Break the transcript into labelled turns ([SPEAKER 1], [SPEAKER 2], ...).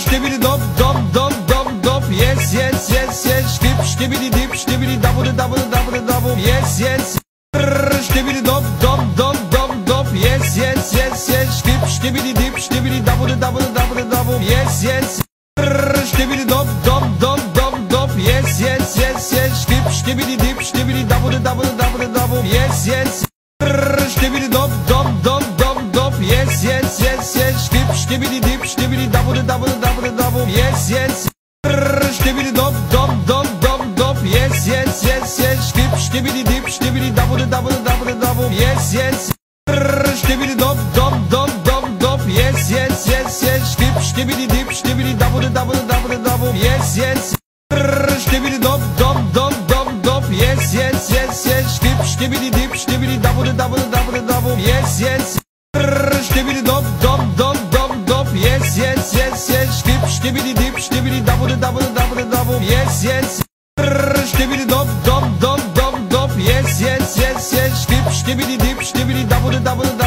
[SPEAKER 1] Shtibidi dop dop dop dop dop. Yes yes yes yes. Shtibidi dip shtibidi double double double double. Yes yes. Shtibidi dop dop dop dop dop. Yes yes yes yes. Shtibidi dip shtibidi double double double double. Yes yes. Shtibidi dop dop dop dop dop. Yes yes yes yes. Shtibidi dip shtibidi double double double double. Yes yes. Shtibidi dop dop dop dop dop. Yes yes yes yes. Shtibidi dip shtibidi double double double double. Yes yes. Shtibidi dop dop dop dop dop. Yes yes yes yes. Shtibidi dip shtibidi double double double double. Yes yes. Shtibidi dop dop dop dop dop. Yes yes yes yes. Shtibidi dip shtibidi double double double double. Yes yes. Shtibidi dop dop dop dop dop. Yes yes yes yes. Shtibidi dip shtibidi double double double double. Yes yes. Shtibidi dop dop dop dop dop. Yes yes yes yes. Shtibidi dip shtibidi double double double double. Yes yes. Shtibidi dop dop dop dop dop. Yes yes yes yes. Shtibidi dip shtibidi double double double.